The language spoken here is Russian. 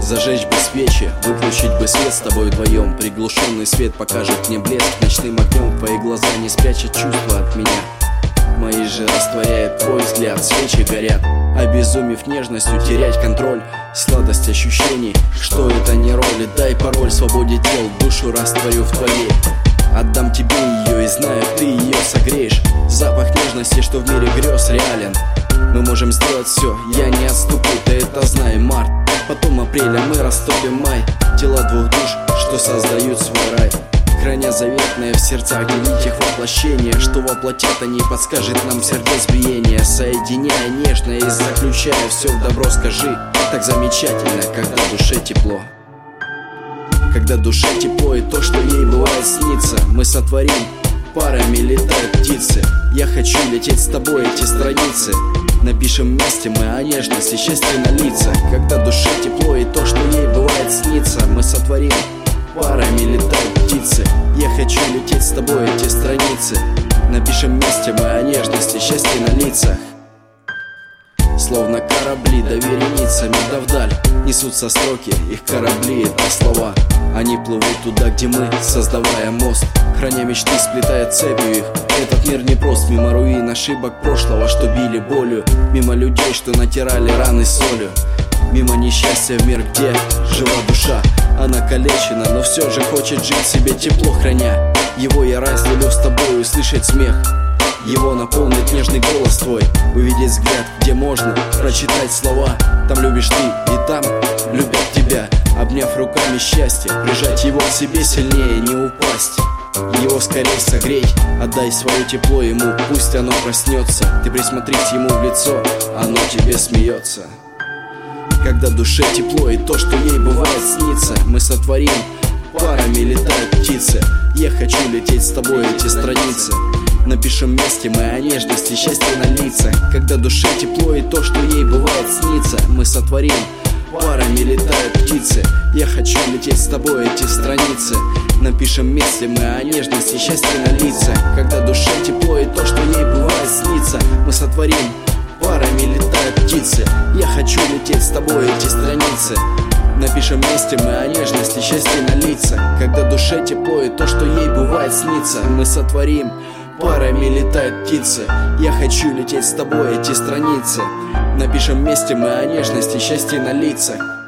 Зажечь бы свечи, выключить бы свет с тобой вдвоем. Приглушенный свет покажет мне блеск ночным огнем. Твои глаза не спрячут чувства от меня, мои же растворяет твой взгляд. Свечи горят, обезумев нежностью, терять контроль. Сладость ощущений, что это не роли. Дай пароль свободе тел, душу растворю в твоей. Отдам тебе ее и знаю, ты ее согреешь. Запах нежности, что в мире грез реален. Мы можем сделать все, я не отступлю, ты это знай. Март, потом апреля мы растопим май. Тела двух душ, что создают свой рай, храня заветное в сердцах, делить их воплощение. Что воплотят они, подскажет нам сердец биение. Соединяя нежно и заключая все в добро. Скажи, так замечательно, когда в душе тепло. Когда душе тепло и то, что ей бывает снится. Мы сотворим, парами летают птицы. Я хочу лететь с тобой эти страницы. Напишем вместе мы о нежности, счастье на лицах. Когда душе тепло и то, что ей бывает снится. Мы сотворим, парами летают птицы. Я хочу лететь с тобой эти страницы. Напишем вместе мы о нежности, счастье на лицах. Словно корабли, да вереницами, да вдаль несутся строки, их корабли — это слова. Они плывут туда, где мы, создавая мост, храня мечты, сплетая цепью их. Этот мир непрост, мимо руин ошибок прошлого, что били болью. Мимо людей, что натирали раны солью. Мимо несчастья в мир, где жива душа. Она калечена, но все же хочет жить себе тепло, храня. Его я разделю с тобой, услышать смех. Его наполнит нежный голос твой, увидеть взгляд, где можно прочитать слова. Там любишь ты, и там любят тебя. Обняв руками счастье, прижать его к себе сильнее, не упасть. Его скорее согреть, отдай свое тепло ему, пусть оно проснется. Ты присмотрись ему в лицо, оно тебе смеется. Когда душе тепло и то, что ей бывает снится. Мы сотворим, парами летают птицы. Я хочу лететь с тобой эти страницы. Напишем вместе мы о нежности, счастье на лицах. Когда душе тепло и то, что ей бывает снится. Мы сотворим, парами летают птицы. Я хочу лететь с тобой эти страницы. Напишем вместе мы о нежности, счастье на лицах. Когда душе тепло и то, что ей бывает снится. Мы сотворим, парами летают птицы. Я хочу лететь с тобой эти страницы. Напишем вместе мы о нежности, счастье на лицах. Когда душе тепло и то, что ей бывает снится. Мы сотворим, парами летают птицы. Я хочу лететь с тобой эти страницы. Напишем вместе мы о нежности, счастье на лицах.